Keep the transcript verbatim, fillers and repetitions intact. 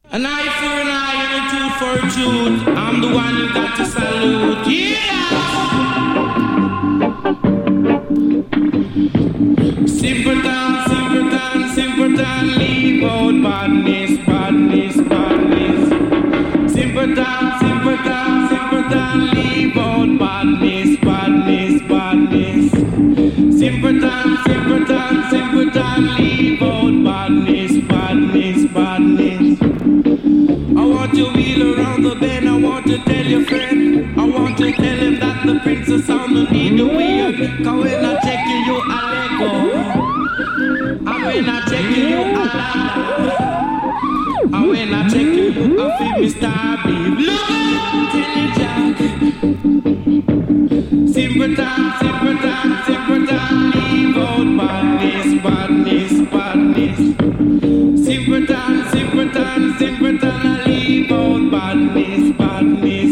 An eye for an eye and a tooth for a tooth. I'm the one you got to salute. Yeah! Simpleton, simpleton, simpleton, leave out badness, badness, badness. Simpleton, simpleton, simpleton, leave out badness, badness, badness. Simpleton, simpleton, simpleton, leave out badness, badness, badness. I want to wheel around the bend, I want to tell your friend, I want to tell him that the princess sound don't need the wheel. Cause when I check you, you a let go. And when I check you, you a lala. And when I check you, you a feel me star babe. Look out, tell you Jack. Simpleton, simpleton, simpleton, leave out badness, badness, badness. Simpleton, simpleton, simpleton, I leave out badness, badness,